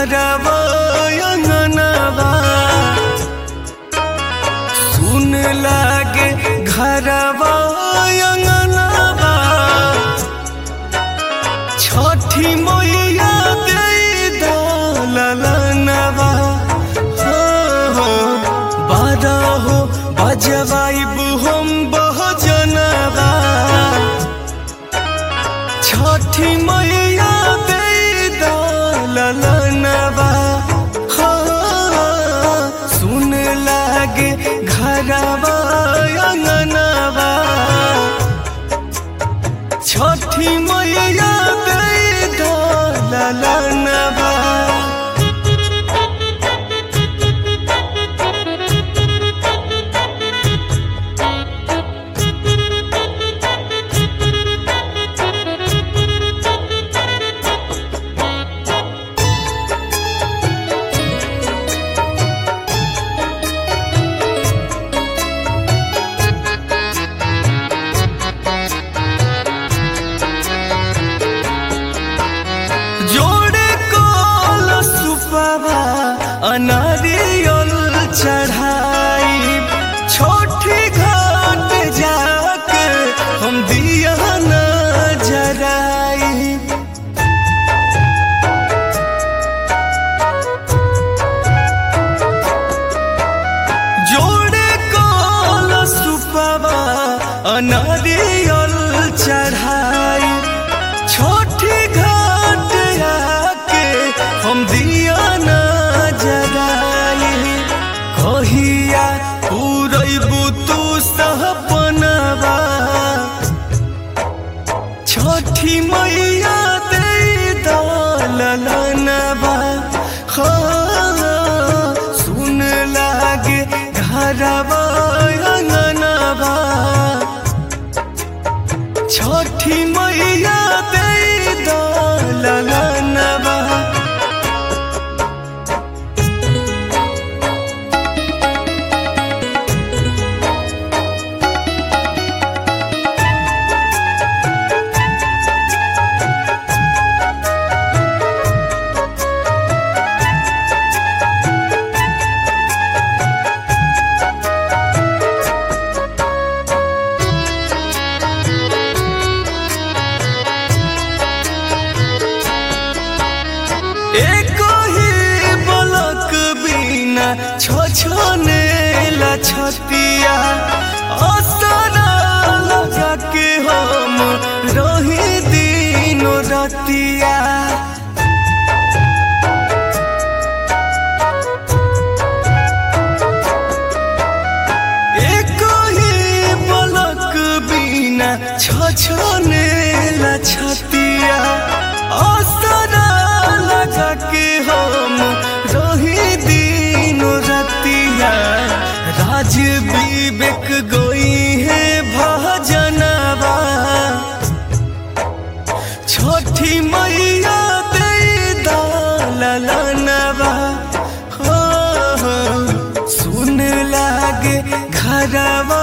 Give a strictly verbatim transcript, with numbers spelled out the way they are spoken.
घरवा अंगनवा सुन लागे घरवा अंगनवा छठी मैया दे दलनवा हो हो बारह बजवाइब हम बहुजनवा छठी मैया दे दलनवा हो सुन लागे घरवा अंगनवा छठी मैया दे दलनवा। अनारियल चढ़ाई छोटी घाट जाके हम दिया न जराई जोड़े कल सुपवा अनारियल चढ़ाई छोटी घाट जाके हम दिया न कहिया पूरैबू तू सहपनवा छठी मैया दे दलनवा हो सुन लागे घरवा अंगनवा छठी मैया दे दलनवा। एको ही बलक बिना छछने ला छतिया असरा लगा के हम रही दिनो रतिया एको ही बलक बिना छछने ला छतिया असरा लगा के हम रही दिनो रतिया राज विवेक गोई है भजनवा छठी मैया दे दलनवा हो सुन लागे घरवा